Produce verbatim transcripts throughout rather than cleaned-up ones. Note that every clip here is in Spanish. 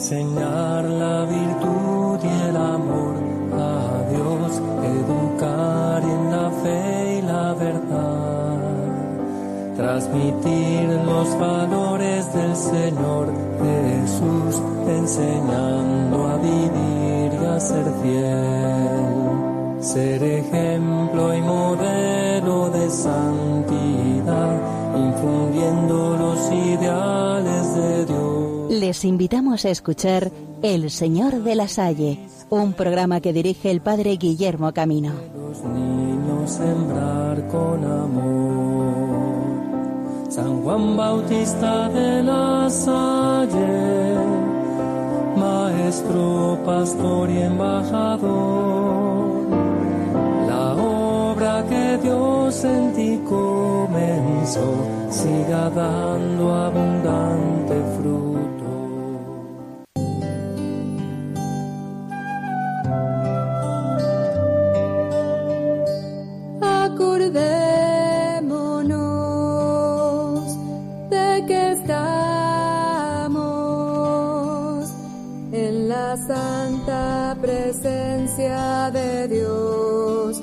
enseñar la virtud y el amor a Dios, educar en la fe y la verdad, transmitir los valores del Señor Jesús, enseñando a vivir y a ser fiel, ser ejemplo y modelo de santidad, infundiendo los ideales de Dios. Les invitamos a escuchar El Señor de la Salle, un programa que dirige el padre Guillermo Camino. Los niños sembrar con amor. San Juan Bautista de la Salle, maestro, pastor y embajador. La obra que Dios en ti comenzó, siga dando abundante fruto. Acordémonos de que estamos en la santa presencia de Dios.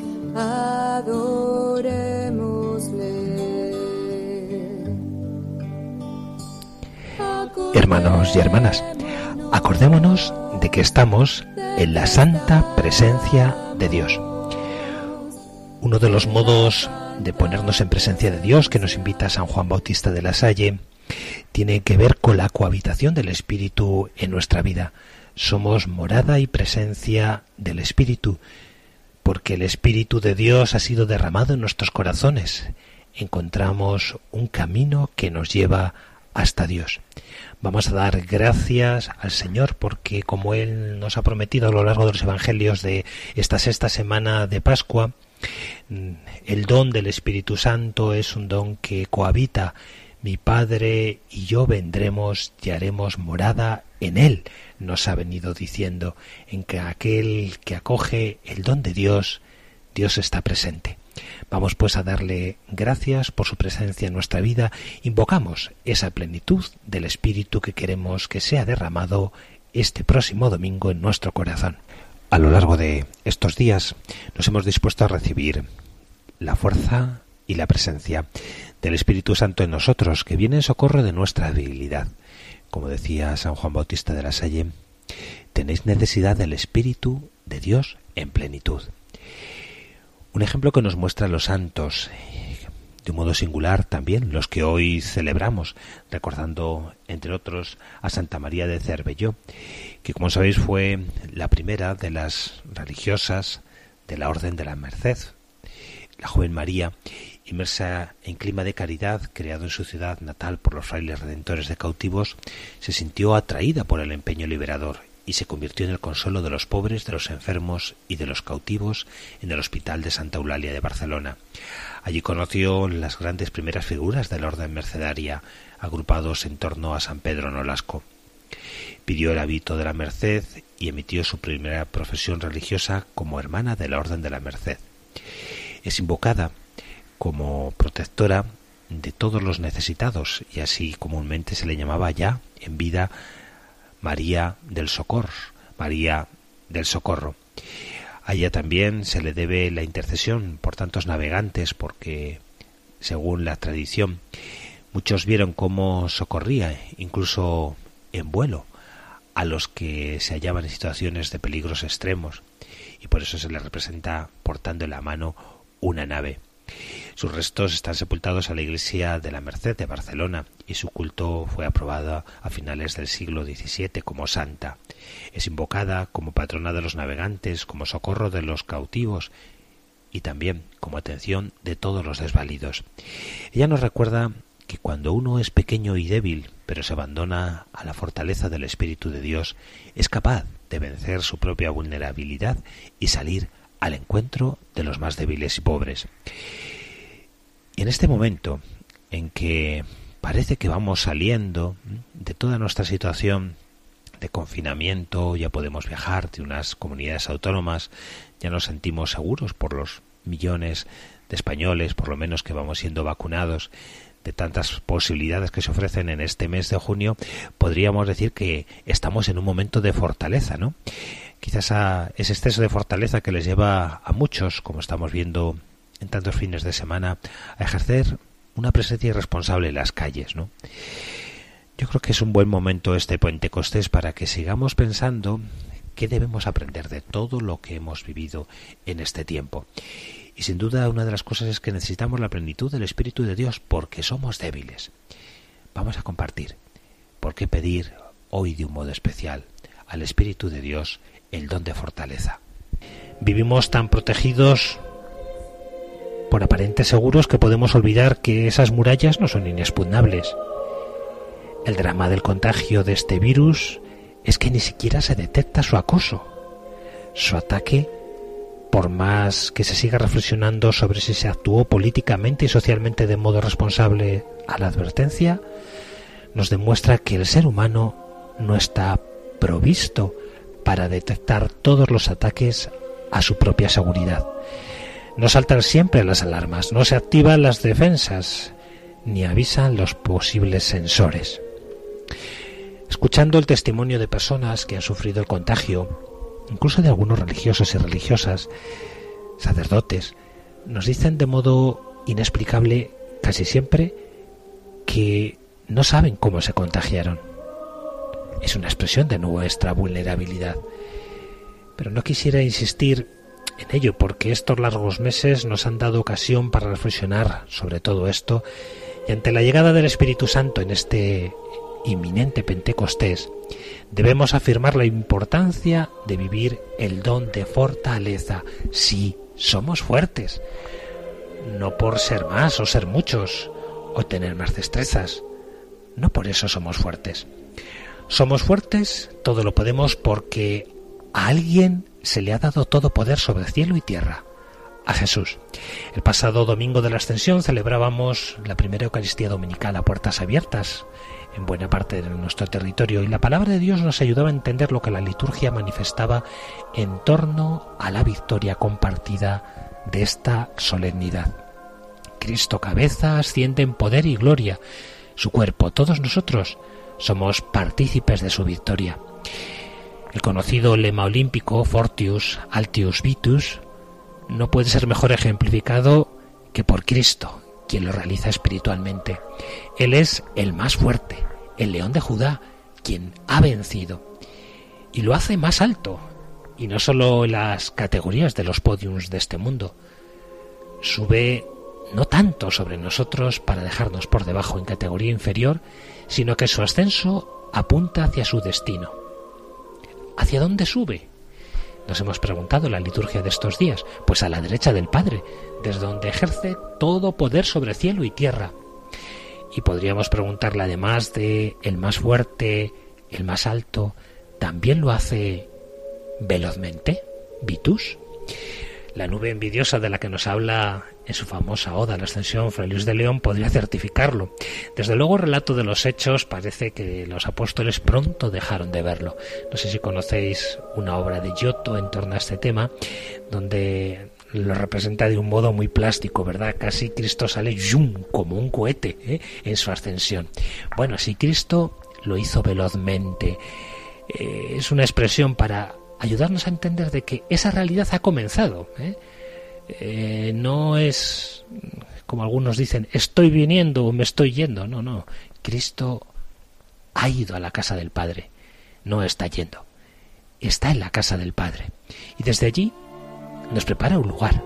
Adorémosle. Hermanos y hermanas, acordémonos de que estamos en la santa presencia de Dios. Uno de los modos de ponernos en presencia de Dios que nos invita San Juan Bautista de la Salle tiene que ver con la cohabitación del Espíritu en nuestra vida. Somos morada y presencia del Espíritu, porque el Espíritu de Dios ha sido derramado en nuestros corazones. Encontramos un camino que nos lleva hasta Dios. Vamos a dar gracias al Señor porque, como Él nos ha prometido a lo largo de los Evangelios de esta sexta semana de Pascua, el don del Espíritu Santo es un don que cohabita. Mi Padre y yo vendremos y haremos morada en Él, nos ha venido diciendo. En que aquel que acoge el don de Dios, Dios está presente. Vamos pues a darle gracias por su presencia en nuestra vida. Invocamos esa plenitud del Espíritu que queremos que sea derramado este próximo domingo en nuestro corazón. A lo largo de estos días nos hemos dispuesto a recibir la fuerza y la presencia del Espíritu Santo en nosotros, que viene en socorro de nuestra debilidad. Como decía San Juan Bautista de la Salle, tenéis necesidad del Espíritu de Dios en plenitud. Un ejemplo que nos muestran los santos, de un modo singular también los que hoy celebramos, recordando entre otros a Santa María de Cervelló, que como sabéis fue la primera de las religiosas de la Orden de la Merced. La joven María, inmersa en clima de caridad creado en su ciudad natal por los frailes redentores de cautivos, se sintió atraída por el empeño liberador y se convirtió en el consuelo de los pobres, de los enfermos y de los cautivos en el Hospital de Santa Eulalia de Barcelona. Allí conoció las grandes primeras figuras de la orden mercedaria, agrupados en torno a San Pedro Nolasco. Pidió el hábito de la Merced y emitió su primera profesión religiosa como hermana de la Orden de la Merced. Es invocada como protectora de todos los necesitados, y así comúnmente se le llamaba ya en vida María del Socorro, María del Socorro. A ella también se le debe la intercesión por tantos navegantes, porque, según la tradición, muchos vieron cómo socorría, incluso en vuelo, a los que se hallaban en situaciones de peligros extremos, y por eso se le representa portando en la mano una nave. Sus restos están sepultados en la iglesia de la Merced de Barcelona y su culto fue aprobado a finales del siglo diecisiete como santa. Es invocada como patrona de los navegantes, como socorro de los cautivos y también como atención de todos los desvalidos. Ella nos recuerda que cuando uno es pequeño y débil, pero se abandona a la fortaleza del Espíritu de Dios, es capaz de vencer su propia vulnerabilidad y salir al encuentro de los más débiles y pobres. Y en este momento en que parece que vamos saliendo de toda nuestra situación de confinamiento, ya podemos viajar de unas comunidades autónomas, ya nos sentimos seguros por los millones de españoles, por lo menos que vamos siendo vacunados, de tantas posibilidades que se ofrecen en este mes de junio, podríamos decir que estamos en un momento de fortaleza, ¿no? Quizás a ese exceso de fortaleza que les lleva a muchos, como estamos viendo en tantos fines de semana, a ejercer una presencia irresponsable en las calles, ¿no? Yo creo que es un buen momento este Pentecostés para que sigamos pensando qué debemos aprender de todo lo que hemos vivido en este tiempo. Y sin duda una de las cosas es que necesitamos la plenitud del Espíritu de Dios porque somos débiles. Vamos a compartir. ¿Por qué pedir hoy de un modo especial al Espíritu de Dios el don de fortaleza? Vivimos tan protegidos por aparentes seguros que podemos olvidar que esas murallas no son inexpugnables. El drama del contagio de este virus es que ni siquiera se detecta su acoso. Su ataque, por más que se siga reflexionando sobre si se actuó políticamente y socialmente de modo responsable a la advertencia, nos demuestra que el ser humano no está provisto para detectar todos los ataques a su propia seguridad. No saltan siempre las alarmas, no se activan las defensas, ni avisan los posibles sensores. Escuchando el testimonio de personas que han sufrido el contagio, incluso de algunos religiosos y religiosas, sacerdotes, nos dicen de modo inexplicable casi siempre que no saben cómo se contagiaron. Es una expresión de nuestra vulnerabilidad. Pero no quisiera insistir en ello porque estos largos meses nos han dado ocasión para reflexionar sobre todo esto y ante la llegada del Espíritu Santo en este inminente Pentecostés debemos afirmar la importancia de vivir el don de fortaleza. Sí, somos fuertes, no por ser más o ser muchos o tener más destrezas, no por eso somos fuertes. Somos fuertes, todo lo podemos porque a alguien se le ha dado todo poder sobre cielo y tierra, a Jesús. El pasado domingo de la Ascensión celebrábamos la primera Eucaristía Dominical a puertas abiertas en buena parte de nuestro territorio y la palabra de Dios nos ayudaba a entender lo que la liturgia manifestaba en torno a la victoria compartida de esta solemnidad. Cristo cabeza asciende en poder y gloria, su cuerpo, todos nosotros somos partícipes de su victoria. El conocido lema olímpico Fortius Altius Vitus no puede ser mejor ejemplificado que por Cristo, quien lo realiza espiritualmente. Él es el más fuerte, el león de Judá, quien ha vencido. Y lo hace más alto, y no solo en las categorías de los podiums de este mundo. Sube no tanto sobre nosotros para dejarnos por debajo en categoría inferior, sino que su ascenso apunta hacia su destino. ¿Hacia dónde sube? Nos hemos preguntado en la liturgia de estos días. Pues a la derecha del Padre, desde donde ejerce todo poder sobre cielo y tierra. Y podríamos preguntarle, además de el más fuerte, el más alto, ¿también lo hace velozmente? ¿Vitus? La nube envidiosa de la que nos habla en su famosa Oda a la Ascensión Fray Luis de León podría certificarlo. Desde luego el relato de los hechos parece que los apóstoles pronto dejaron de verlo. No sé si conocéis una obra de Giotto en torno a este tema, donde lo representa de un modo muy plástico, ¿verdad? Casi Cristo sale ¡yum!, como un cohete, ¿eh?, en su ascensión. Bueno, si Cristo lo hizo velozmente, eh, es una expresión para ayudarnos a entender de que esa realidad ha comenzado, ¿eh? Eh, no es, como algunos dicen, estoy viniendo o me estoy yendo. No, no. Cristo ha ido a la casa del Padre. No está yendo. Está en la casa del Padre. Y desde allí nos prepara un lugar.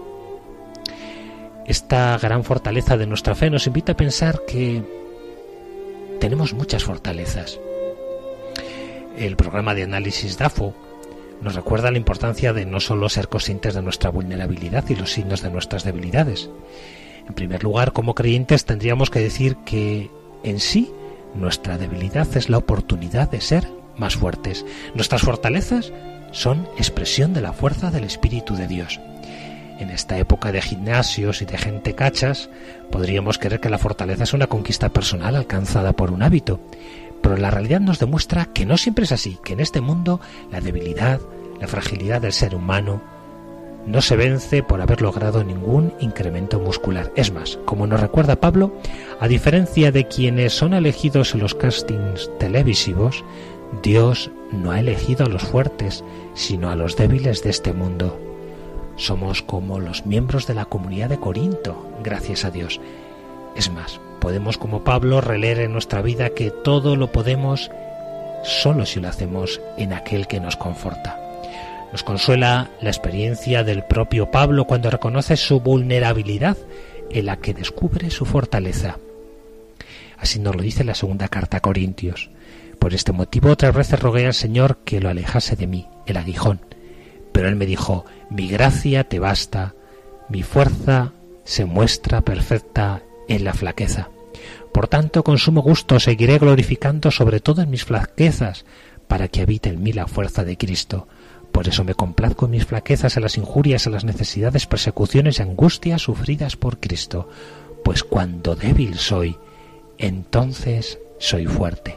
Esta gran fortaleza de nuestra fe nos invita a pensar que tenemos muchas fortalezas. El programa de análisis D A F O nos recuerda la importancia de no solo ser conscientes de nuestra vulnerabilidad y los signos de nuestras debilidades. En primer lugar, como creyentes tendríamos que decir que en sí nuestra debilidad es la oportunidad de ser más fuertes. Nuestras fortalezas son expresión de la fuerza del Espíritu de Dios. En esta época de gimnasios y de gente cachas, podríamos creer que la fortaleza es una conquista personal alcanzada por un hábito. Pero la realidad nos demuestra que no siempre es así, que en este mundo la debilidad, la fragilidad del ser humano no se vence por haber logrado ningún incremento muscular. Es más, como nos recuerda Pablo, a diferencia de quienes son elegidos en los castings televisivos, Dios no ha elegido a los fuertes, sino a los débiles de este mundo. Somos como los miembros de la comunidad de Corinto, gracias a Dios. Es más, podemos como Pablo releer en nuestra vida que todo lo podemos solo si lo hacemos en aquel que nos conforta. Nos consuela la experiencia del propio Pablo cuando reconoce su vulnerabilidad, en la que descubre su fortaleza. Así nos lo dice la segunda carta a Corintios. Por este motivo otras veces rogué al Señor que lo alejase de mí, el aguijón. Pero él me dijo, mi gracia te basta, mi fuerza se muestra perfecta en la flaqueza. Por tanto, con sumo gusto seguiré glorificando sobre todo en mis flaquezas, para que habite en mí la fuerza de Cristo. Por eso me complazco en mis flaquezas, en las injurias, en las necesidades, persecuciones y angustias sufridas por Cristo. Pues cuando débil soy, entonces soy fuerte.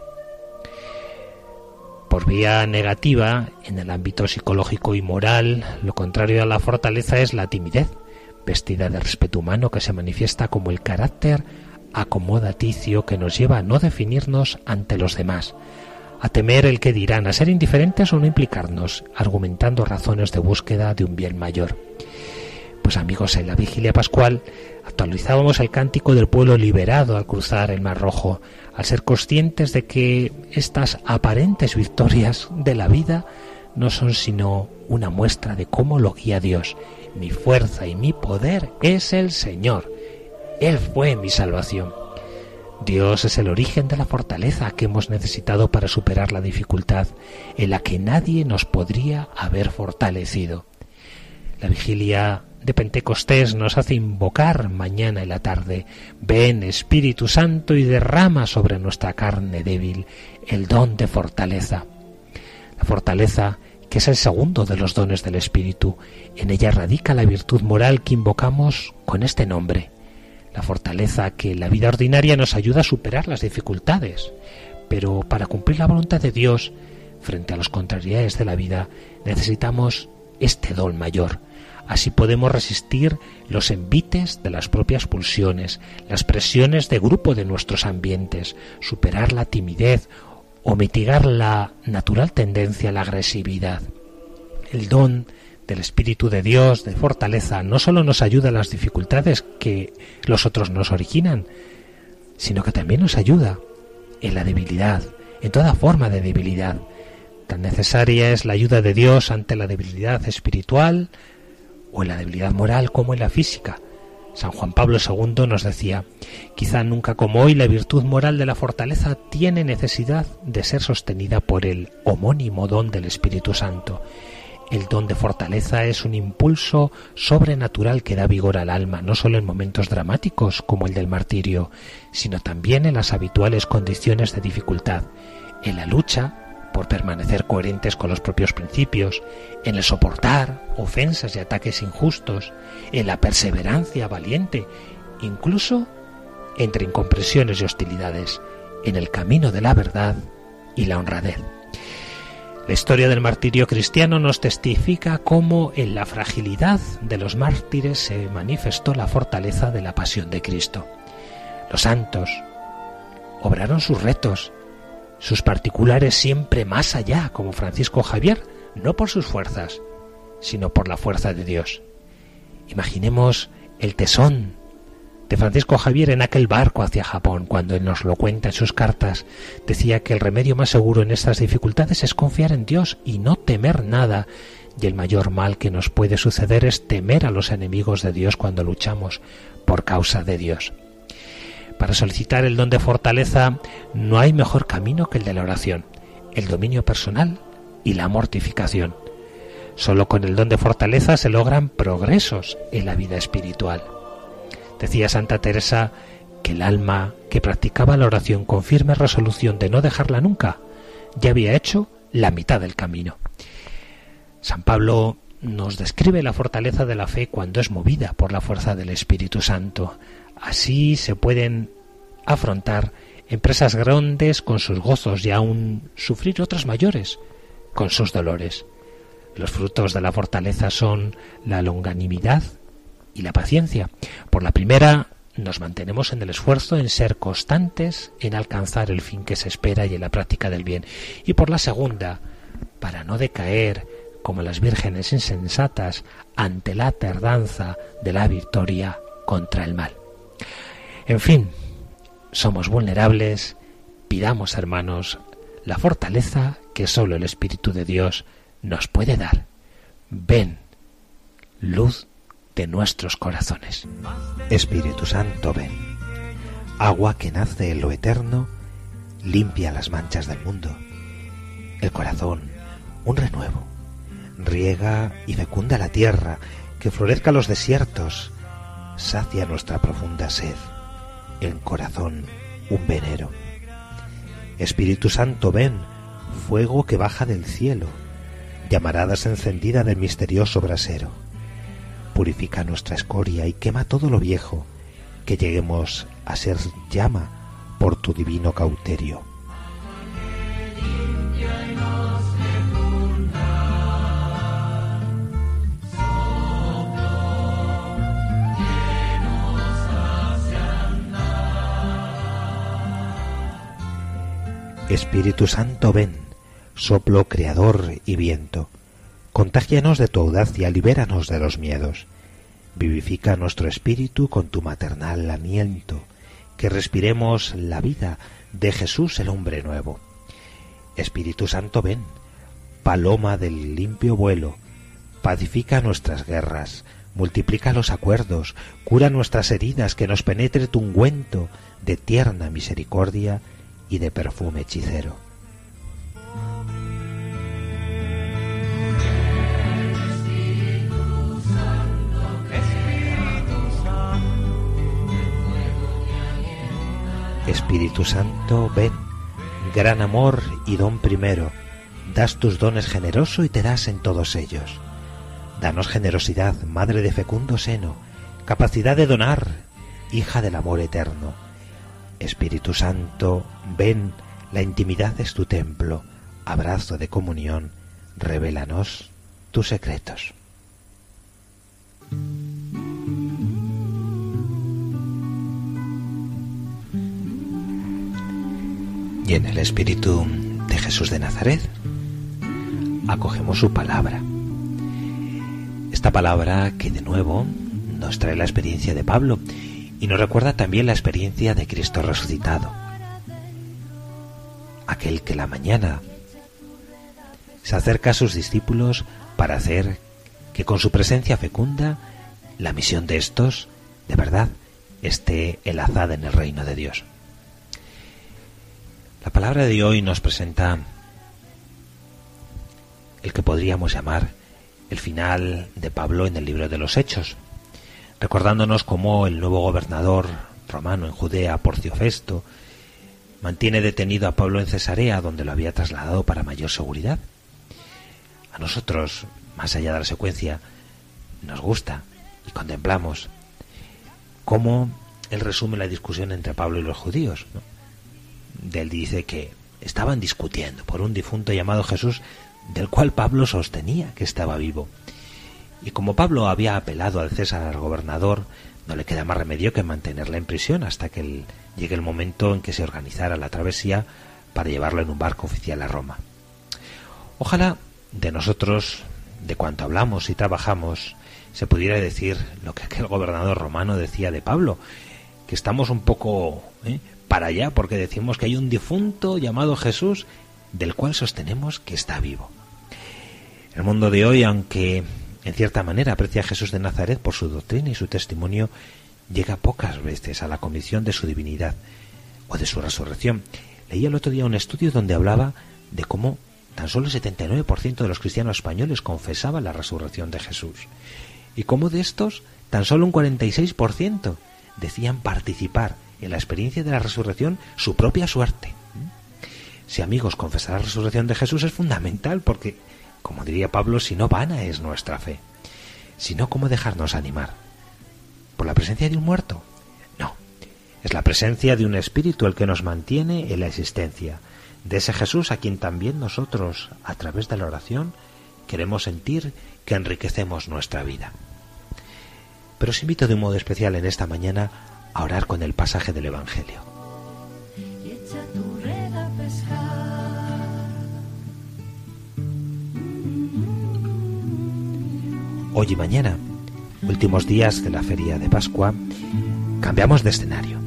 Por vía negativa, en el ámbito psicológico y moral, lo contrario a la fortaleza es la timidez, vestida de respeto humano que se manifiesta como el carácter acomodaticio que nos lleva a no definirnos ante los demás, a temer el que dirán, a ser indiferentes o no implicarnos, argumentando razones de búsqueda de un bien mayor. Pues amigos, en la vigilia pascual actualizábamos el cántico del pueblo liberado al cruzar el Mar Rojo, al ser conscientes de que estas aparentes victorias de la vida no son sino una muestra de cómo lo guía Dios. Mi fuerza y mi poder es el Señor. Él fue mi salvación. Dios es el origen de la fortaleza que hemos necesitado para superar la dificultad en la que nadie nos podría haber fortalecido. La vigilia de Pentecostés nos hace invocar mañana en la tarde: ven Espíritu Santo y derrama sobre nuestra carne débil el don de fortaleza. La fortaleza, que es el segundo de los dones del Espíritu, en ella radica la virtud moral que invocamos con este nombre. La fortaleza que en la vida ordinaria nos ayuda a superar las dificultades, pero para cumplir la voluntad de Dios frente a las contrariedades de la vida necesitamos este don mayor. Así podemos resistir los envites de las propias pulsiones, las presiones de grupo de nuestros ambientes, superar la timidez o mitigar la natural tendencia a la agresividad. El don del Espíritu de Dios, de fortaleza, no solo nos ayuda a las dificultades que los otros nos originan, sino que también nos ayuda en la debilidad, en toda forma de debilidad. Tan necesaria es la ayuda de Dios ante la debilidad espiritual o en la debilidad moral como en la física. San Juan Pablo segundo nos decía: quizá nunca como hoy la virtud moral de la fortaleza tiene necesidad de ser sostenida por el homónimo don del Espíritu Santo. El don de fortaleza es un impulso sobrenatural que da vigor al alma, no solo en momentos dramáticos como el del martirio, sino también en las habituales condiciones de dificultad, en la lucha por permanecer coherentes con los propios principios, en el soportar ofensas y ataques injustos, en la perseverancia valiente, incluso entre incomprensiones y hostilidades, en el camino de la verdad y la honradez. La historia del martirio cristiano nos testifica cómo en la fragilidad de los mártires se manifestó la fortaleza de la pasión de Cristo. Los santos obraron sus retos, sus particulares siempre más allá, como Francisco Javier, no por sus fuerzas, sino por la fuerza de Dios. Imaginemos el tesón de Francisco Javier en aquel barco hacia Japón, cuando él nos lo cuenta en sus cartas. Decía que el remedio más seguro en estas dificultades es confiar en Dios y no temer nada, y el mayor mal que nos puede suceder es temer a los enemigos de Dios cuando luchamos por causa de Dios. Para solicitar el don de fortaleza no hay mejor camino que el de la oración, el dominio personal y la mortificación. Solo con el don de fortaleza se logran progresos en la vida espiritual. Decía Santa Teresa que el alma que practicaba la oración con firme resolución de no dejarla nunca, ya había hecho la mitad del camino. San Pablo nos describe la fortaleza de la fe cuando es movida por la fuerza del Espíritu Santo. Así se pueden afrontar empresas grandes con sus gozos y aún sufrir otras mayores con sus dolores. Los frutos de la fortaleza son la longanimidad y la paciencia. Por la primera, nos mantenemos en el esfuerzo en ser constantes en alcanzar el fin que se espera y en la práctica del bien. Y por la segunda, para no decaer como las vírgenes insensatas ante la tardanza de la victoria contra el mal. En fin, somos vulnerables, pidamos, hermanos, la fortaleza que solo el Espíritu de Dios nos puede dar. Ven, luz de nuestros corazones. Espíritu Santo, ven. Agua que nace en lo eterno, limpia las manchas del mundo. El corazón, un renuevo. Riega y fecunda la tierra, que florezca los desiertos. Sacia nuestra profunda sed. El corazón, un venero. Espíritu Santo, ven, fuego que baja del cielo, llamaradas encendida del misterioso brasero. Purifica nuestra escoria y quema todo lo viejo, que lleguemos a ser llama por tu divino cauterio. Espíritu Santo, ven, soplo creador y viento. Contágianos de tu audacia, libéranos de los miedos. Vivifica nuestro espíritu con tu maternal aliento, que respiremos la vida de Jesús el hombre nuevo. Espíritu Santo, ven, paloma del limpio vuelo, pacifica nuestras guerras, multiplica los acuerdos, cura nuestras heridas, que nos penetre tu ungüento de tierna misericordia y de perfume hechicero. Espíritu Santo, ven, gran amor y don primero, das tus dones generoso y te das en todos ellos. Danos generosidad, madre de fecundo seno, capacidad de donar, hija del amor eterno. Espíritu Santo, ven, la intimidad es tu templo, abrazo de comunión, revélanos tus secretos. Y en el Espíritu de Jesús de Nazaret acogemos su palabra. Esta palabra que de nuevo nos trae la experiencia de Pablo y nos recuerda también la experiencia de Cristo resucitado. Aquel que la mañana se acerca a sus discípulos para hacer que con su presencia fecunda la misión de estos, de verdad, esté enlazada en el reino de Dios. La palabra de hoy nos presenta el que podríamos llamar el final de Pablo en el libro de los Hechos, recordándonos cómo el nuevo gobernador romano en Judea, Porcio Festo, mantiene detenido a Pablo en Cesarea, donde lo había trasladado para mayor seguridad. A nosotros, más allá de la secuencia, nos gusta y contemplamos cómo él resume la discusión entre Pablo y los judíos, ¿no? De él dice que estaban discutiendo por un difunto llamado Jesús, del cual Pablo sostenía que estaba vivo. Y como Pablo había apelado al César gobernador, no le queda más remedio que mantenerle en prisión hasta que el, llegue el momento en que se organizara la travesía para llevarlo en un barco oficial a Roma. Ojalá de nosotros, de cuanto hablamos y trabajamos, se pudiera decir lo que aquel gobernador romano decía de Pablo, que estamos un poco ¿eh? para allá porque decimos que hay un difunto llamado Jesús del cual sostenemos que está vivo. El mundo de hoy, aunque en cierta manera aprecia a Jesús de Nazaret por su doctrina y su testimonio, llega pocas veces a la convicción de su divinidad o de su resurrección. Leí el otro día un estudio donde hablaba de cómo tan solo el setenta y nueve por ciento de los cristianos españoles confesaban la resurrección de Jesús, y cómo de estos tan solo un cuarenta y seis por ciento decían participar en la experiencia de la resurrección su propia suerte. Si, amigos, confesar la resurrección de Jesús es fundamental porque, como diría Pablo, si no, vana es nuestra fe. Si no, ¿cómo dejarnos animar? ¿Por la presencia de un muerto? No, es la presencia de un espíritu el que nos mantiene en la existencia, de ese Jesús a quien también nosotros, a través de la oración, queremos sentir que enriquecemos nuestra vida. Pero os invito de un modo especial en esta mañana a orar con el pasaje del Evangelio. Hoy y mañana, últimos días de la feria de Pascua, cambiamos de escenario.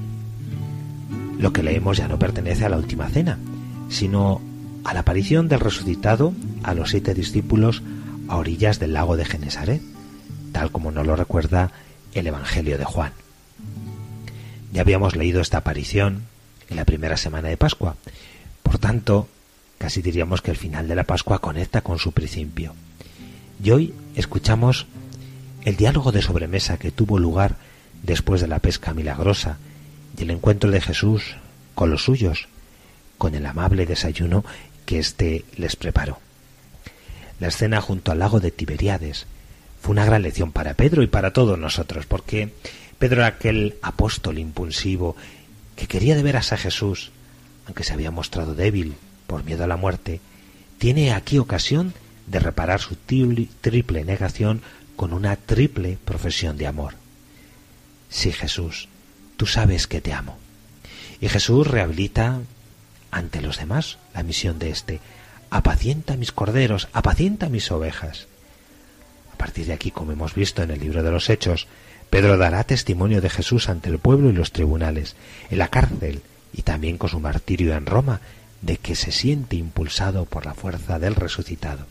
Lo que leemos ya no pertenece a la última cena, sino a la aparición del resucitado a los siete discípulos a orillas del lago de Genesaret, tal como nos lo recuerda el Evangelio de Juan. Ya habíamos leído esta aparición en la primera semana de Pascua, por tanto, casi diríamos que el final de la Pascua conecta con su principio. Y hoy escuchamos el diálogo de sobremesa que tuvo lugar después de la pesca milagrosa y el encuentro de Jesús con los suyos, con el amable desayuno que éste les preparó. La escena junto al lago de Tiberíades fue una gran lección para Pedro y para todos nosotros, porque Pedro era aquel apóstol impulsivo que quería de veras a Jesús, aunque se había mostrado débil por miedo a la muerte. Tiene aquí ocasión de reparar su triple negación con una triple profesión de amor. Sí, Jesús, tú sabes que te amo. Y Jesús rehabilita ante los demás la misión de éste: apacienta mis corderos, apacienta mis ovejas. A partir de aquí, como hemos visto en el libro de los Hechos, Pedro dará testimonio de Jesús ante el pueblo y los tribunales, en la cárcel y también con su martirio en Roma, de que se siente impulsado por la fuerza del resucitado.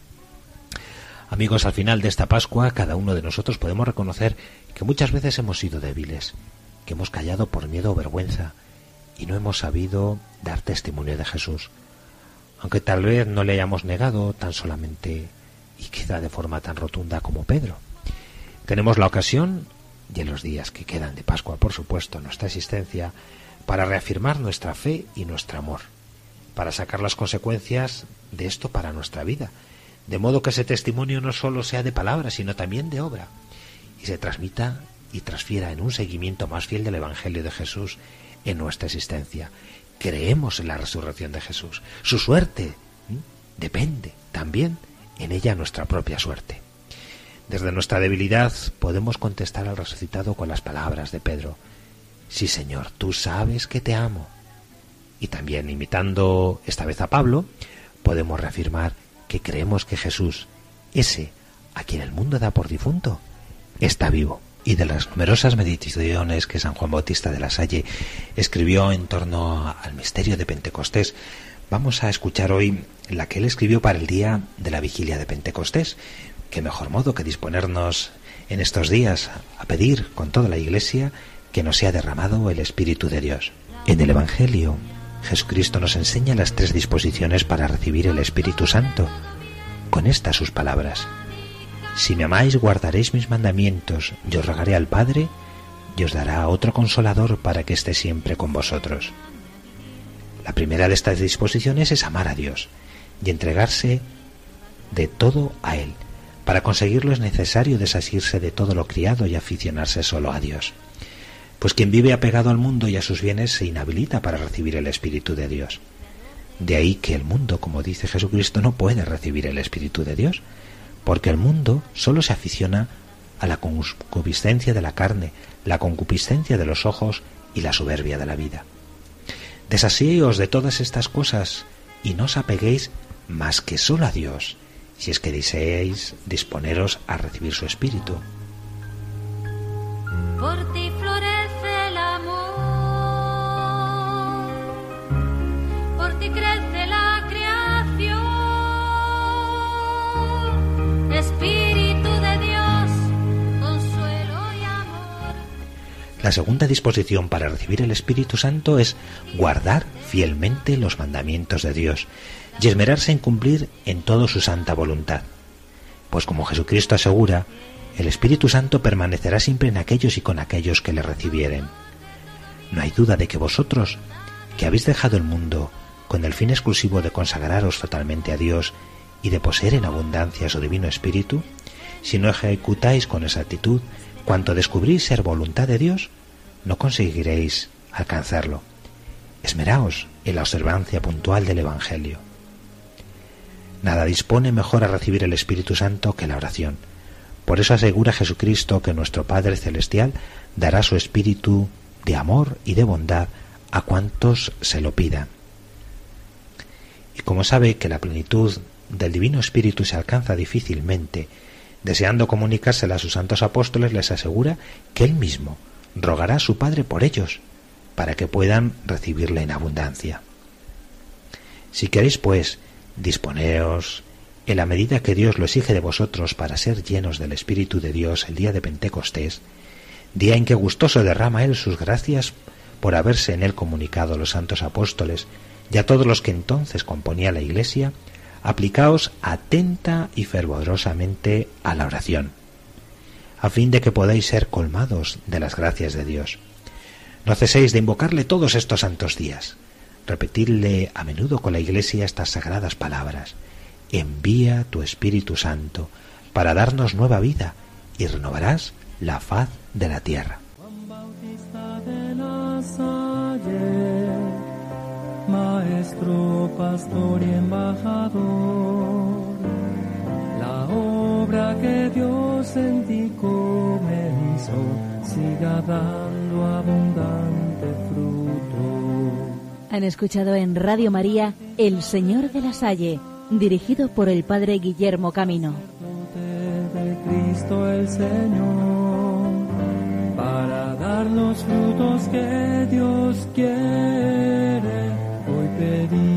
Amigos, al final de esta Pascua, cada uno de nosotros podemos reconocer que muchas veces hemos sido débiles, que hemos callado por miedo o vergüenza y no hemos sabido dar testimonio de Jesús, aunque tal vez no le hayamos negado tan solamente y quizá de forma tan rotunda como Pedro. Tenemos la ocasión, y en los días que quedan de Pascua, por supuesto, nuestra existencia, para reafirmar nuestra fe y nuestro amor, para sacar las consecuencias de esto para nuestra vida, de modo que ese testimonio no solo sea de palabra, sino también de obra, y se transmita y transfiera en un seguimiento más fiel del Evangelio de Jesús en nuestra existencia. Creemos en la resurrección de Jesús. Su suerte ¿eh? depende también en ella nuestra propia suerte. Desde nuestra debilidad podemos contestar al resucitado con las palabras de Pedro: sí, Señor, tú sabes que te amo. Y también, imitando esta vez a Pablo, podemos reafirmar que creemos que Jesús, ese a quien el mundo da por difunto, está vivo. Y de las numerosas meditaciones que San Juan Bautista de la Salle escribió en torno al misterio de Pentecostés, vamos a escuchar hoy la que él escribió para el día de la vigilia de Pentecostés. Qué mejor modo que disponernos en estos días a pedir con toda la Iglesia que nos sea derramado el Espíritu de Dios. En el Evangelio, Jesucristo nos enseña las tres disposiciones para recibir el Espíritu Santo. Con estas sus palabras: si me amáis, guardaréis mis mandamientos, yo rogaré al Padre y os dará otro consolador para que esté siempre con vosotros. La primera de estas disposiciones es amar a Dios y entregarse de todo a Él. Para conseguirlo es necesario desasirse de todo lo criado y aficionarse solo a Dios. Pues quien vive apegado al mundo y a sus bienes se inhabilita para recibir el Espíritu de Dios. De ahí que el mundo, como dice Jesucristo, no puede recibir el Espíritu de Dios, porque el mundo solo se aficiona a la concupiscencia de la carne, la concupiscencia de los ojos y la soberbia de la vida. Desasíos de todas estas cosas y no os apeguéis más que solo a Dios, si es que deseáis disponeros a recibir su Espíritu. Por ti florece el amor, por ti crece la creación, Espíritu de Dios, consuelo y amor. La segunda disposición para recibir el Espíritu Santo es guardar fielmente los mandamientos de Dios y esmerarse en cumplir en todo su santa voluntad. Pues como Jesucristo asegura, el Espíritu Santo permanecerá siempre en aquellos y con aquellos que le recibieren. No hay duda de que vosotros, que habéis dejado el mundo con el fin exclusivo de consagraros totalmente a Dios y de poseer en abundancia su divino Espíritu, si no ejecutáis con exactitud cuanto descubrís ser voluntad de Dios, no conseguiréis alcanzarlo. Esmeraos en la observancia puntual del Evangelio. Nada dispone mejor a recibir el Espíritu Santo que la oración. Por eso asegura Jesucristo que nuestro Padre Celestial dará su Espíritu de amor y de bondad a cuantos se lo pidan. Y como sabe que la plenitud del Divino Espíritu se alcanza difícilmente, deseando comunicársela a sus santos apóstoles, les asegura que Él mismo rogará a su Padre por ellos, para que puedan recibirle en abundancia. Si queréis, pues, disponeos en la medida que Dios lo exige de vosotros para ser llenos del Espíritu de Dios el día de Pentecostés, día en que gustoso derrama Él sus gracias por haberse en Él comunicado a los santos apóstoles y a todos los que entonces componía la Iglesia, aplicaos atenta y fervorosamente a la oración, a fin de que podáis ser colmados de las gracias de Dios. No ceséis de invocarle todos estos santos días. Repetidle a menudo con la Iglesia estas sagradas palabras: envía tu Espíritu Santo para darnos nueva vida y renovarás la faz de la tierra. Juan Bautista de la Salle, maestro, pastor y embajador, la obra que Dios en ti comenzó siga dando abundante fruto. Han escuchado en Radio María El Señor de la Salle, dirigido por el Padre Guillermo Camino. De Cristo el Señor, para dar los frutos que Dios quiere, hoy pedimos.